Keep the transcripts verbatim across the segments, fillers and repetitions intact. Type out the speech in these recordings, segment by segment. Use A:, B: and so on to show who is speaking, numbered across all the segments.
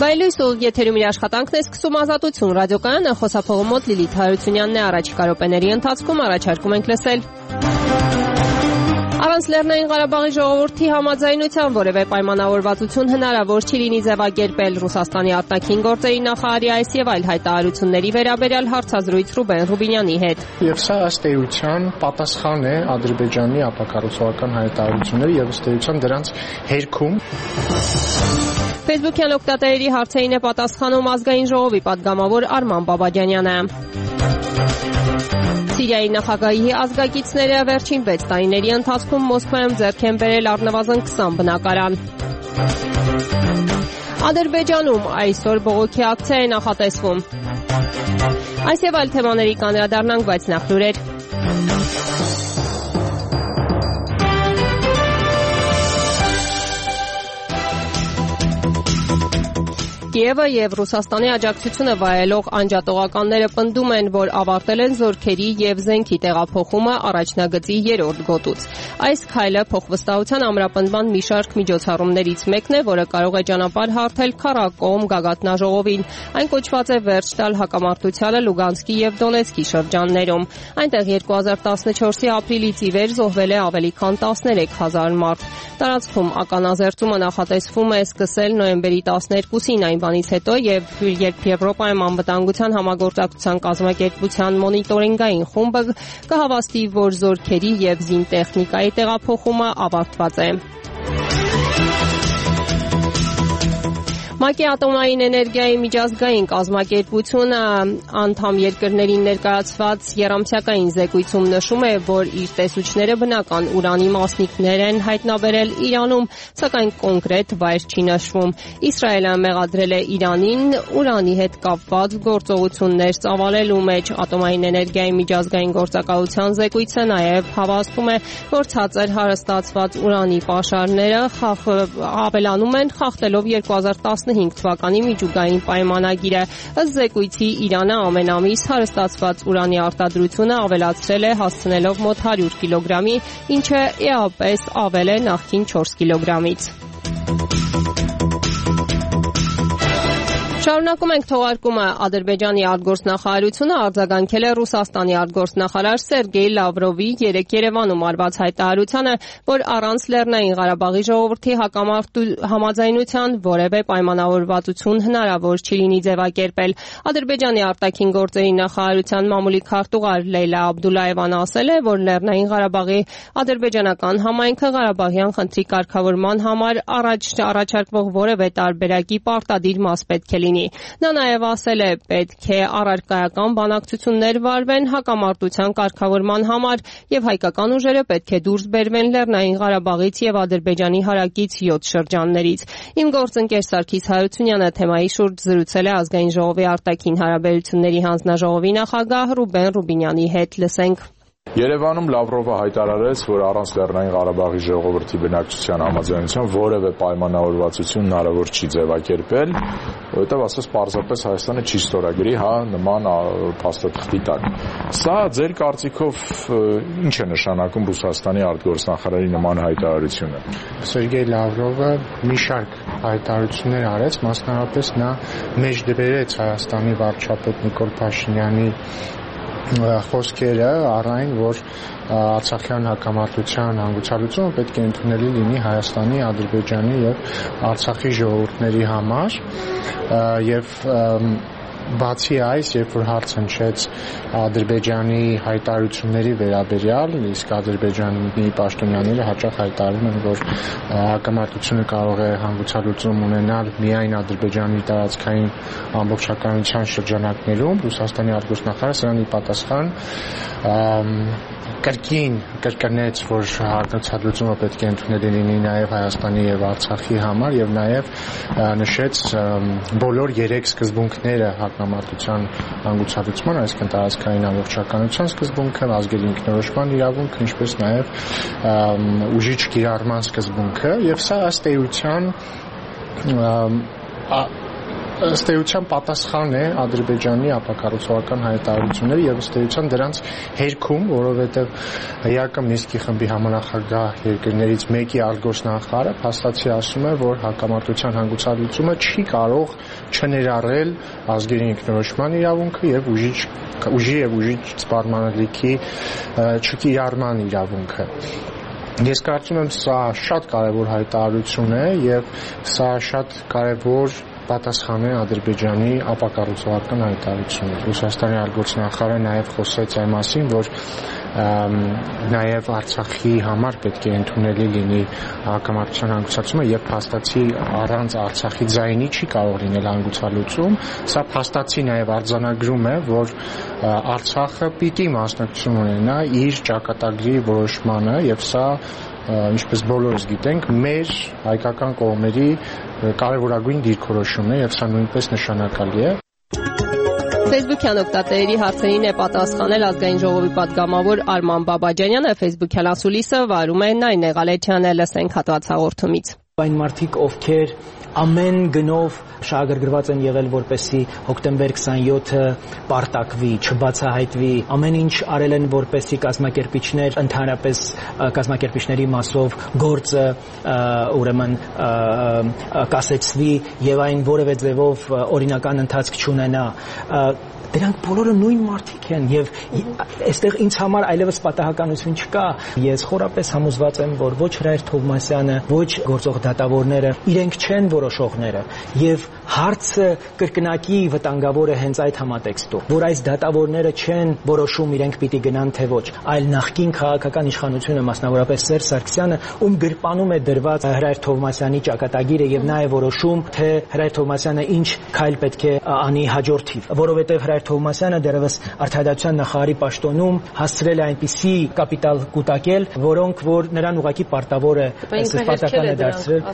A: Բայլույս ուղիղ եթերում իր աշխատանքն է սկսում Ազատություն ռադիոկայանը, խոսափողի մոտ Լիլիթ Հարությունյանն է, առաջիկա րոպեների ընթացքում առաջարկում ենք լսել. Առանց Լեռնային Ղարաբաղի ժողովրդի համաձայնության որևէ պայմանավորվածություն հնարավոր չի լինի ձևակերպել. Ռուսաստանի արտաքին գործերի նախարարի այս եւ այլ հայտարարությունների վերաբերյալ հարցազրույց Ռուբեն Ռուբինյանի հետ.
B: Եվ սա ըստ էության պատասխան է Ադրբեջանի ապակառուցողական հայտարարությունների եւ ըստ էության դրանց հերքում.
A: Facebook-յան օգտատերերի հարցերին է պատասխանում Ազգային ժողովի պատգամավոր Արման Բաբաջանյանը. Սիրիայի նախագահի ազգագիծները վերջին վեց տարիների ընթացքում Մոսկվայում ձեռք են բերել առնվազն քսան բնակարան. Ադրբեջանում այսօր բողոքի ակցիա է նախատեսվում. Այս եւ այլ թեմաների կանդրադառնանք, բայց նախ լուրեր. Կիևը եւ Ռուսաստանի աջակցությունը վայելող անջատողականները պնդում են, որ ավարտել են զորքերի եւ զենքի տեղափոխումը առաջնագծի երրորդ գոտուց. Այս քայլը փոխվստահության ամրապնդման մի շարք միջոցառումներից մեկն է, որը կարող է ճանապարհ հարթել քառակողմ գագաթնաժողովին. Այն կոչված է վերջ տալ հակամարտությանը Լուգանսկի եւ Դոնեցկի շրջաններում. Այնտեղ երկու հազար տասնչորսի ապրիլից ի վեր զոհվել է ավելի քան տասներեք հազար մարդ. Տարածքում ականազերծումը նախատեսվում է սկսել նոյեմբերի տասներկուսին, այն բանից հետո եւ երբ Եվրոպայում անվտանգության համագործակցության կազմակերպության մոնիտորինգային խումբը կհավաստի, որ զորքերի եւ զինտեխնիկայի տեղափոխումը ավարտված է. ՄԱԿ-ի ատոմային էներգիայի միջազգային կազմակերպությունը անդամ երկրներին ներկայացված եռամսյակային զեկույցում նշում է, որ իր տեսուչները բնական ուրանի մասնիկներ են հայտնաբերել Իրանում, սակայն կոնկրետ վայր չի նշվում. Իսրայելը մեղադրել է Իրանին ուրանի հետ կապված գործողություններ ծավալելու մեջ. Ատոմային էներգիայի միջազգային գործակալության զեկույցը նաև հավաստում է, որ ցածր հարստացված ուրանի պաշարները ավելանում են, խախտելով երկու հազար տասնհինգ թվականի միջուկային պայմանագիրը. Ըստ զեկույցի Իրանը ամեն ամիս հարստացված ուրանի արտադրությունը ավելացրել է, հասցնելով մոտ հարյուր կիլոգրամի, ինչը էապես ավել է նախկին չորս կիլոգրամից. Շարունակում ենք թողարկումը. Ադրբեջանի արտգործնախարարությունը արձագանքել է Ռուսաստանի արտգործնախարար Սերգեյ Լավրովի երեկ Երևանում արված հայտարարությանը, որ առանց Լեռնային Ղարաբաղի ժողովրդի համաձայնության որևէ պայմանավորվածություն հնարավոր չի լինի ձևակերպել. Ադրբեջանի արտաքին գործերի նախարարության մամուլի քարտուղար Լեյլա Աբդուլլաևան ասել է, որ Լեռնային Ղարաբաղի ադրբեջանական համայնքը Ղարաբաղյան խնդրի կարգավորման համար առաջարկվող որևէ տարբերակի պարտադիր մաս պետք է լինի. Նա նաև ասել է, պետք է առարկայական բանակցություններ վարվեն հակամարտության կարգավորման համար եւ հայկական ուժերը պետք է դուրս բերվեն Լեռնային Ղարաբաղից եւ Ադրբեջանի հարակից յոթ շրջաններից. Իմ գործընկեր Սարգիս Հարությունյանը թեմայի շուրջ զրուցել է Ազգային ժողովի արտաքին հարաբերությունների հանձնաժողովի նախագահ Ռուբեն Ռուբինյանի հետ. Լսենք.
C: Երևանում Լավրովը հայտարարեց, որ առանց Լեռնային Ղարաբաղի ժողովրդի բնակչության համաձայնության որևէ պայմանավորվածություն հնարավոր չի ձևակերպել, որովհետև ասես պարզապես Հայաստանը չի ստորագրի հա նման փաստաթղթի տակ. Սա ձեր կարծիքով ինչ է նշանակում Ռուսաստանի արտգործնախարարի նման հայտարարությունը?
B: Սերգեյ Լավրովը մի շարք հայտարարություններ արեց, մասնավորապես նա մեջ դրեց Հայաստանի վարչապետ Նիկոլ Փաշինյանի խոսքերը առայն, որ Արցախյան հակամարտության հանգուցալուծումը պետք է ընդունելի լինի Հայաստանի, Ադրբեջանի եւ Արցախի ժողովուրդների համար եւ բացի այս, երբ որ հարց հնչեց Ադրբեջանի հայտարարությունների վերաբերյալ, իսկ Ադրբեջանի պաշտոնյաները հաճախ հայտարարում են, որ հակամարտությունը կարող է հանգուցալուծում ունենալ միայն Ադրբեջանի տարածքային ամբողջականության շրջանակներում, Ռուսաստանի արտգործնախարարը սրանի պատասխան կրկին կրկնեց, որ հակամարտությունը պետք է ընդունելի լինի նաև Հայաստանի եւ Արցախի համար եւ նաև նշեց բոլոր երեք սկզբունքները հակամարտության հանգուցալուծման, այսինքն տարածքային ամբողջականության սկզբունքը, ազգերի ինքնորոշման իրավունքը, ինչպես նաև ուժիչ կիրառման սկզբունքը, եւ սա ըստ էության ըստ էության պատասխան է Ադրբեջանի ապակառուցողական հայտարարությունները եւ ըստ էության դրանց հերքում, որովհետեւ ՀԱԿ Մինսկի խմբի համանախագահ երկրներից մեկի արտգործնախարարը փաստացի ասում է, որ հակամարտության հանգուցալուծումը չի կարող չներառել ազգերի ինքնորոշման իրավունքը եւ ուժի ուժի եւ ուժի սպառմանալիքի չկիրառման իրավունքը։ Ես կարծում եմ սա շատ կարևոր հայտարարություն է եւ սա շատ կարևոր պատասխան է Ադրբեջանի ապակառուցողական հայտարարություններին։ Ռուսաստանի արտգործնախարարը նաև խոսեց այն մասին, որ նաև Արցախի համար պետք է ընդունելի լինի հակամարտության հանգուցալուծումը եւ փաստացի առանց Արցախի ձայնի չի կարող լինել հանգուցալուծում։ Սա փաստացի նաև արձանագրում է, որ Արցախը պիտի մասնակցություն ունենա իր ճակատագրի որոշմանը եւ սա ինչպես բոլորս գիտենք, մեր հայկական կողմերի կարևորագույն դիրքորոշումն է եւ սա նույնպես նշանակալի է։
A: Facebook-յան օգտատերերի հարցերին է պատասխանել Ազգային ժողովի պատգամավոր Արման Բաբաջանյանը, Facebook-յան ասուլիսը վարում է Նայնե Ղալեչյանը, լսենք հատված հաղորդումից։
D: Այն մարդիկ, ովքեր ամեն գնով շահագրգռված են եղել, որպեսզի հոկտեմբեր քսանյոթը պարտակվի, չբացահայտվի, ամեն ինչ արել են, որպեսզի կազմակերպիչներ, ընդհանրապես կազմակերպիչների մասով գործը ուրեմն կասեցվի եւ այն որևէ ձևով օրինական ընթացք չունենա, դրանք բոլորը նույն մարդիկ են եւ այստեղ ինձ համար այլևս պատահականություն չկա։ Ես խորապես համոզված եմ, որ ոչ Հրայր Թովմասյանը, ոչ գործող դատավորները իրենք չեն որոշողները եւ հարցը կրկնակի վտանգավոր է հենց այդ համատեքստով, որ այս դատավորները չեն որոշում իրենք պիտի գնան թե ոչ, այլ նախկին քաղաքական իշխանությունը, մասնավորապես Սերժ Սարգսյանը, ում գրպանում է դրված Հրայր Թովմասյանի ճակատագիրը եւ նա է որոշում, թե Հրայր Թովմասյանը ինչ քայլ պետք է անի հաջորդիվ, որովհետեւ Հրայր Թովմասյանը դեռևս Արդարադատության նախարարի պաշտոնում հասցրել է այնպիսի կապիտալ կուտակել, որոնք որ նրան ուղղակի պարտավոր է սպարտական է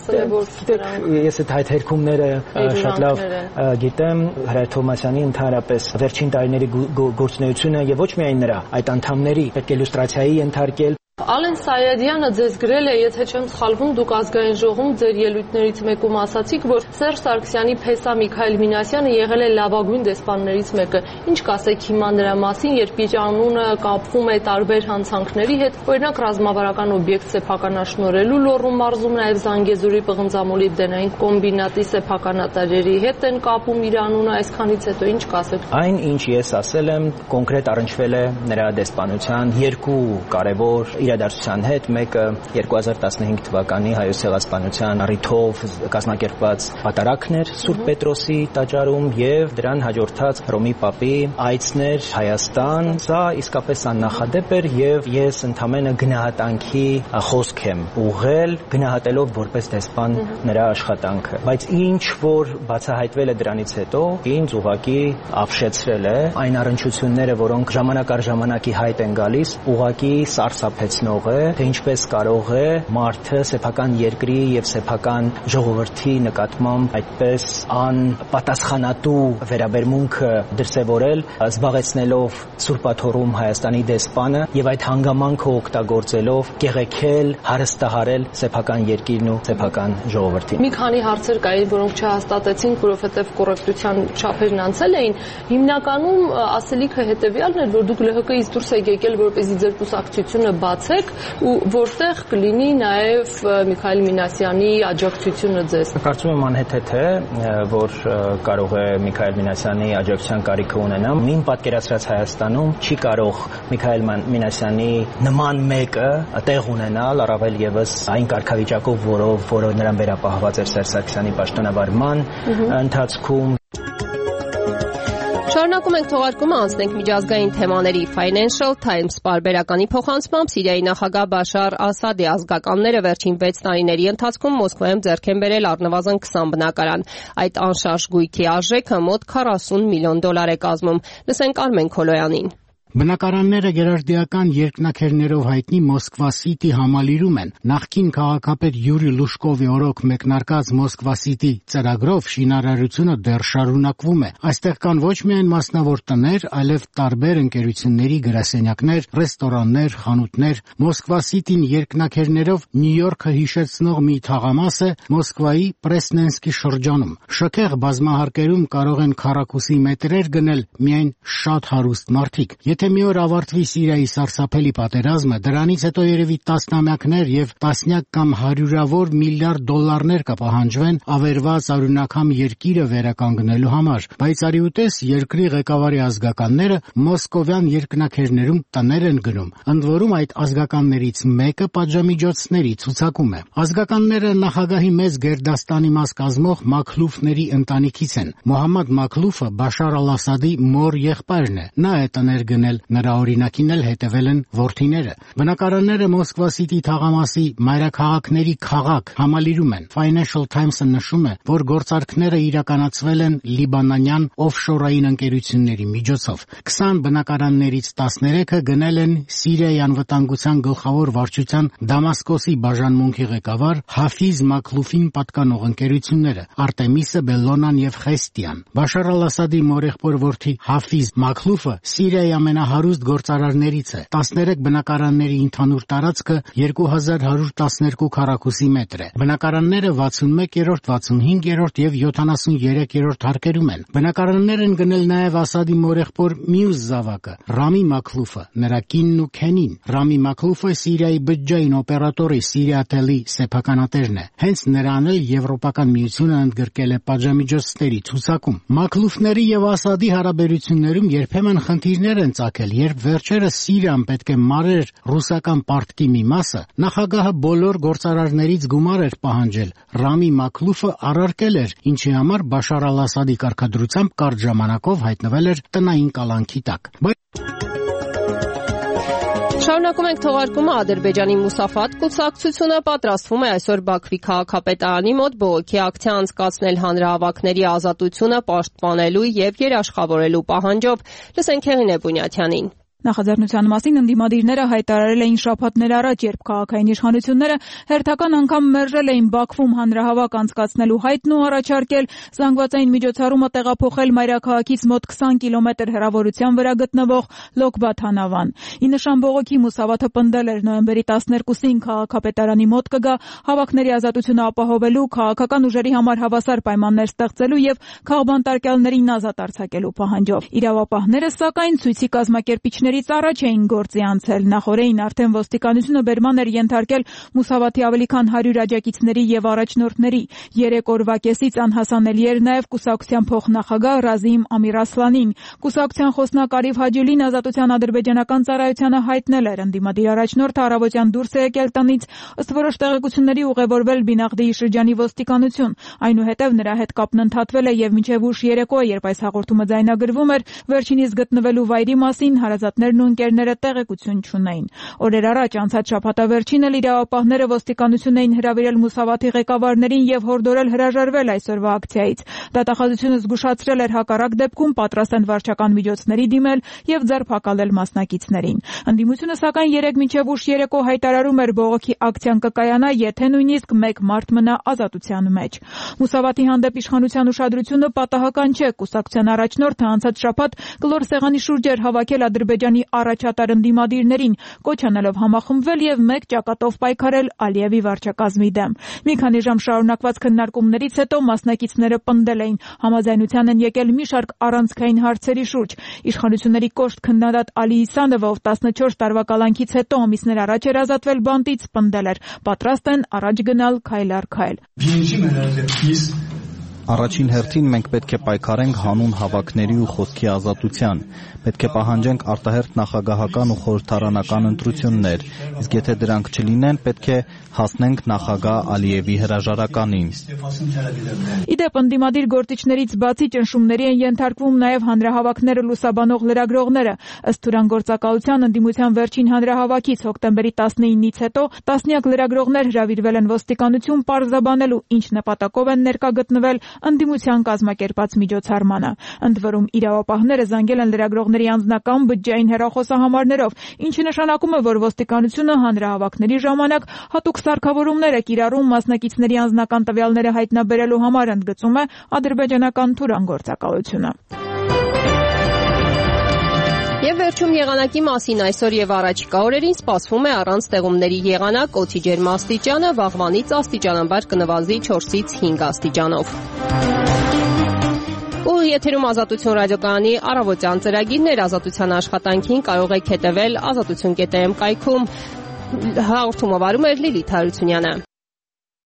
D: դարձրել։ Ես այդ հայտերքումները շատ լավ գիտեմ, Հրայր Թովմասյանի ընդհանրապես վերջին տարիների գործունեությունը եւ ոչ միայն նրա, այդ անդամների պետք է լյուստրացիայի ենթարկել։
E: Ալեն Սայադյանը ձեզ գրել է, եթե չեմ սխալվում, դուք Ազգային ժողովում ձեր ելույթներից մեկում ասացիք, որ Սերժ Սարգսյանի փեսա Միքայել Մինասյանը եղել է լավագույն դեսպաններից մեկը։ Ինչ կասեք հիմա նրա մասին, երբ իր անունը կապվում է տարբեր հանցանքների հետ, օրինակ ռազմավարական օբյեկտ սեփականաշնորհելու Լոռու մարզում, նաև Զանգեզուրի պղնձամոլիբդենային կոմբինատի սեփականատարերի հետ են կապում իր անունը, այսքանից հետո ինչ կասեք։
D: Այն, ինչ ես ասել եմ, կոնկրետ առնչվել է նրա դեսպանության երկու կարևոր իրադարձության հետ, մեկը երկու հազար տասնհինգ թվականի Հայոց ցեղասպանության առիթով կազմակերպված պատարակն էր Սուրբ Պետրոսի տաճարում եւ դրան հաջորդած Հռոմի Պապի այցներ Հայաստան, սա իսկապես աննախադեպ էր եւ ես ընդամենը գնահատանքի խոսք եմ ուղղել, գնահատելով որպես դեսպան նրա աշխատանքը, բայց ինչ որ բացահայտվել է դրանից հետո, ինձ ուղղակի ապշեցրել է այն առնչությունները, որոնք ժամանակ առ ժամանակի հայտ են գալիս, ուղղակի սարսափեցնող է, թե ինչպես կարող է մարդը սեփական երկրի եւ սեփական ժողովրդի նկատմամբ այդպես անպատասխանատու վերաբերմունքը դրսևորել, զբաղեցնելով Սուրբաթոռում Հայաստանի դեսպանը եւ այդ հանգամանքը օգտագործելով կեղեքել, հարստահարել սեփական երկիրն ու սեփական ժողովրդին։
E: Մի քանի հարցեր կային, որոնք չհաստատեցին, որովհետեւ կոռեկտության չափերն անցել էին։ Հիմնականում ասելիքը հետեւյալն էր, որ դուք ԼՀԿ-ից դուրս եք եկել, որպեսզի ձեր կուսակցությունը բացեք ու որտեղ կլինի նաև Միքայել Մինասյանի աջակցությունը ձեզ։
D: Կարծում եմ անհեթեթ է, որ կարող է Միքայել Մինասյանի աջակցության կարիքը ունենա։ Մին պատկերացրած Հայաստանում չի կարող Միքայել Մինասյանի նման մեկը տեղ ունենալ, առավել եւս այն կարգավիճակով, որով որը նրան վերապահված էր Սերժ Սարգսյանի պաշտոնավարման ընթացքում։
A: Շարունակում ենք թողարկումը, անցնենք միջազգային թեմաների։ Financial Times պարբերականի փոխանցմամբ Սիրիայի նախագահ Բաշար Ասադի ազգականները վերջին վեց տարիների ընթացքում Մոսկվայում ձեռք են բերել առնվազն քսան բնակարան։ Այդ անշարժ գույքի արժեքը մոտ քառասուն միլիոն դոլար է կազմում։ Լսենք Արմեն Քոլոյանին։
F: Բնակարանները գերարդիական երկնաքերներով հայտնի Մոսկվա Սիթի համալիրում են։ Նախկին քաղաքապետ Յուրի Լուշկովի օրոք մեկնարկած Մոսկվա Սիթի ծրագրով շինարարությունը դեռ շարունակվում է։ Այստեղ կան ոչ միայն մասնավոր տներ, այլև տարբեր ընկերությունների գրասենյակներ, ռեստորաններ, խանութներ։ Մոսկվա Սիթին երկնաքերներով Նյու Յորքը հիշեցնող մի թաղամաս է Մոսկվայի Պրեսնենսկի շրջանում։ Շքեղ բազմահարկերում կարող են քառակուսի մետրեր գնել միայն շատ հարուստ մարդիկ։ Եթե մի օր ավարտվի Սիրիայի սարսափելի պատերազմը, դրանից հետո երևի տասնամյակներ եւ տասնյակ կամ հարյուրավոր միլիարդ դոլարներ կպահանջվեն ավերված արյունակամ երկիրը վերականգնելու համար։ Բայց արիուտես երկրի ղեկավարի ազգականները մոսկովյան երկնաքերներում տներ են գնում։ Ընդ որում այդ ազգականներից մեկը պատժամիջոցների ցուցակում է։ Ազգականները նախագահի մեծ գերդաստանի մաս կազմող Մաքլուֆների ընտանիքից են։ Մոհամմադ Մաքլուֆը Բաշար ալ-Ասադի մոր եղբայրն է։ Նա է տներ գնել, նրա օրինակին էլ հետևել են որդիները։ Բնակարանները Մոսկվա Սիթի թաղամասի մայրաքաղաքների քաղաք համալիրում են։ Financial Times-ը նշում է, որ գործարքները իրականացվել են լիբանանյան օֆշորային ընկերությունների միջոցով։ քսան բնակարաններից տասներեքը գնել են Սիրիայի անվտանգության գլխավոր վարչության Դամասկոսի բաժանմունքի ղեկավար Հաֆիզ Մաքլուֆին պատկանող ընկերությունները՝ Արտեմիսը, Բելլոնան եւ Խեստիան։ Բաշար ալ-Ասադի մորեղբոր որդի Հաֆիզ Մաքլուֆը Սիրիայի ամենահարուստ գործարարներից է։ տասներեք բնակարանների ընդհանուր տարածքը երկու հազար հարյուր տասներկու քառակուսի մետր է։ Բնակարանները վաթսունմեկերորդ, վաթսունհինգերորդ եւ յոթանասուներեքերորդ հարկերում են։ Բնակարաններ են գնել նաեւ Ասադի մորեղբոր մյուս զավակը՝ Ռամի Մաքլուֆը, նրա կինն ու քենին։ Ռամի Մաքլուֆը Սիրիայի բջջային օպերատորի Սիրիատելի սեփականատերն է։ Հենց նրան էլ Եվրոպական միությունը ընդգրկել է պատժամիջոցների ցուցակում։ Մաքլուֆների եւ Ասադի հարաբերություններում երբեմն խնդիրներ են ծագել, երբ վերջերս Սիրիան պետք է մարեր ռուսական պարտքի մի մասը, նախագահը բոլոր գործարարներից գումար էր պահանջել։ Ռամի Մաքլուֆը առարկել էր, ինչի համար Բաշար ալ-Ասադի կարգադրությամբ կարճ ժամանակով հայտնվել էր տնային կալանքի տակ։
A: Շարունակում ենք թողարկումը Ադրբեջանի Մուսաֆատ կուսակցությունը պատրաստվում է այսօր Բաքվի քաղաքապետարանի մոտ բողոքի ակցիա անցկացնել հանրահավաքների ազատությունը պաշտպանելու եւ երաշխավորելու պահանջով։ Լսենք Հեղինե Բունյաթյանին։
G: Նախաձեռնության մասին ընդդիմադիրները հայտարարել էին շաբաթներ առաջ, երբ քաղաքային իշխանությունները հերթական անգամ մերժել էին Բաքվում հանրահավաք անցկացնելու հայտն ու առաջարկել զանգվածային միջոցառումը տեղափոխել մայրաքաղաքից մոտ քսան կիլոմետր հեռավորության վրա գտնվող Լոկբաթանավան։ Ի նշան բողոքի Մուսավաթը պնդել էր նոյեմբերի տասներկուսին քաղաքապետարանի մոտ կգա հավաքների ազատությունը ապահովելու, քաղաքական ուժերի համար հավասար պայմաններ ստեղծելու եւ քաղբանտարկյալներին ազատ արձակելու պահանջով։ Իրավապահները սակայն ցույցի կազմակերպիչների առաջ էին գործի անցել։ Նախորդին արդեն ոստիկանությունը բերման էր ենթարկել Մուսավաթի ավելի քան հարյուր աջակիցների եւ առաջնորդների։ Երեք օրվա կեսից անհասանելի էր նաեւ կուսակցության փոխնախագահ Ռազիմ Ամիրասլանին։ Կուսակցության խոսնակ Արիֆ Հաջուլին Ազատության ադրբեջանական ծառայությանը հայտնել էր, ընդդիմադիր առաջնորդը առավոտյան դուրս է եկել տնից, ըստ որոշ տեղեկությունների ուղևորվել Բինաղդիի շրջանի ոստիկանություն։ Այնուհետև նրա հետ կապն ընդհատվել է եւ մինչեւ ուշ երեկո, երբ այս հաղորդումը ձայնագրվում էր, վերջինիս գտնվելու վայրի մասին հարազատներն ու ընկերները տեղեկություն չունեին։ Օրեր առաջ անցած շաբաթավերջին էլ իրավապահները ոստիկանություն էին հրավիրել Մուսավաթի ղեկավարներին եւ հորդորել հրաժարվել այսօրվա ակցիայից։ Դատախազությունը զգուշացրել էր հակառակ դեպքում պատրաստ են վարչական միջոցների դիմել եւ ձերբակալել մասնակիցներին։ Ընդդիմությունը սակայն երեք մինչեւ ուշ երեկո հայտարարում էր բողոքի ակցիան կկայանա, եթե նույնիսկ մեկ մարդ մնա ազատության մեջ։ Մուսավաթի հանդեպ իշխանության ուշադրությունը պատահական չէ։ Կուսակցության առաջնորդը անցած շաբաթ կլոր սեղանի շուրջ էր հավաքել Ադրբեջանի առաջատար ընդդիմադիրներին, կոչ անելով համախմբվել եւ մեկ ճակատով պայքարել Ալիևի վարչակազմի դեմ։ Մի քանի ժամ շարունակված քննարկումներից հետո մասնակիցները պնդել էին, համաձայնության են եկել մի շարք առանցքային հարցերի շուրջ։ Իշխանությունների կոշտ քննադատ Ալի Իսանովը, ով տասնչորս տարվա կալանքից հետո ամիսներ առաջ էր ազատվել բանտից, պնդել էր, պատրաստ են առաջ գնալ քայլ առ քայլ։
H: Առաջին հերթին մենք պետք է պայքարենք հանուն հավաքների ու խոսքի ազատության, պետք է պահանջենք արտահերթ նախագահական ու խորհրդարանական ընտրություններ, իսկ եթե դրանք չլինեն, պետք է հասնենք նախագահ Ալիևի հրաժարականին։
G: Իդեպ ընդդիմադիր գործիչներից բացի ճնշումների են ենթարկվում նաև հանրահավաքները լուսաբանող լրագրողները։ Ըստ Թուրան գործակալության ընդդիմության վերջին հանրահավաքից հոկտեմբերի տասնինից հետո տասնյակ լրագրողներ հրավիրվել են ոստիկանություն պարզաբանելու, ինչ նպատակով են ներկա գտնվել, ընդդիմության կազմակերպած միջոցառմանը։ Ընդ որում իրավապահները զանգել են լրագրողների անձնական բջջային հեռախոսահամարներով, ինչը նշանակում է, որ ոստիկանությունը հանրահավաքների ժամանակ հատուկ սարքավորումներ է կիրառում մասնակիցների անձնական տվյալները հայտնաբերելու համար, ընդգծում է ադրբեջանական Թուրան գործակալությունը։
A: Եվ վերջում եղանակի մասին այսօր եւ առաջիկա օրերին սպասվում է առանց ստեղումների եղանակ, օդի ջերմաստիճանը վաղվանից աստիճանաբար կնվազի չորսից հինգ աստիճանով։ Ու եթերում Ազատություն ռադիոկայանի առավոտյան ծրագիրներ, ազատության աշխատանքին կարող եք հետևել ազատություն կետ էմ կայքում։ Հաղորդումը վարում էր Լիլիթ Հարությունյանը։